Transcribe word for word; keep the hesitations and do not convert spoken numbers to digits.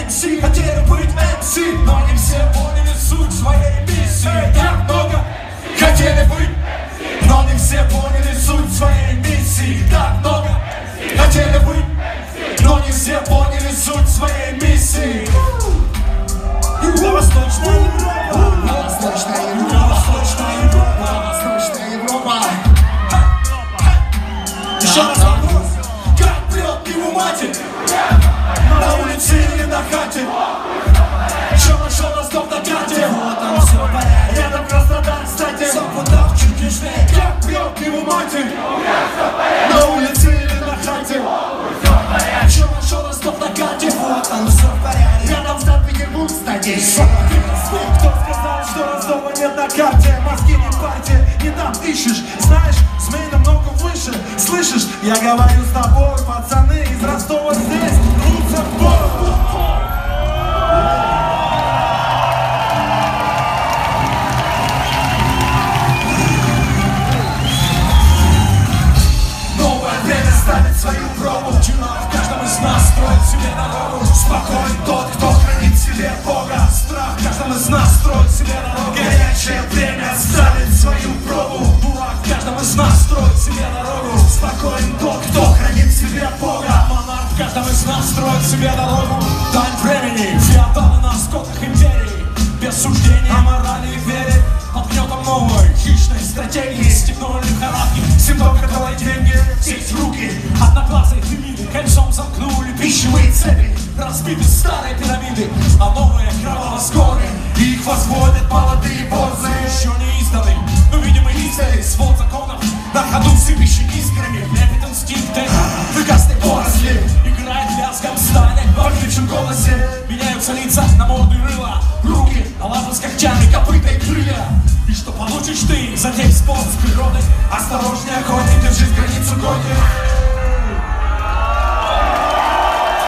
эм си хотели быть эм си, но не все поняли суть своей миссии. Так много хотели быть, но не все поняли суть своей миссии. Так много хотели быть, но не все поняли суть своей миссии. Восточная Европа, Восточная Европа, Восточная Европа, Восточная Европа. Еще раз вопрос, как прет его матерь, на улице или на хате? Еще нашел Ростов на карте, вот там все порядок. Рядом Краснодар, кстати, Сапунов чуть южнее. Как прет его матерь, на улице или на хате? Еще нашел Ростов на карте, вот там все порядок. Рядом Санкт-Петербург, кстати, кто сказал, что Ростова нет на карте? Мозги не партия, не там ищешь. Знаешь, змей намного выше. Слышишь, я говорю с тобой, пацаны из Ростова здесь рвутся в бой. Новое время ставит свою пробу. В каждом из нас строит себе дорогу. Спокоен тот, кто хранит в себе Бога. Страх в каждом из нас строит себе дорогу. Горячее время ставит свою пробу. Дурак в каждом из нас строит себе дорогу. Спокоен тот, кто хранит в себе Бога. Монарх в каждом из нас строит себе дорогу. Дань времени, феодалы на скотах империи. Без суждения о морали и вере. Под гнетом новой хищной стратегии. Степной лихорадки, симптом которой деньги сесть в руки. Одноглазые фемиды кольцом замкнули пищевые цепи. Разбиты старые пирамиды, а новые кроваво скоры. И их возводят молодые борзы. Еще не изданы, но видимо издали. Свод законов на ходу сыпящий искрами. Лепит инстинкты выкасной поросли. Играет лязгом стали в огневшем голосе. Меняются лица на морды рыла. Руки на лапы с когтями, копыта и крылья. И что получишь ты, затем спор с природой. Осторожнее, охотник, держись границу гонит.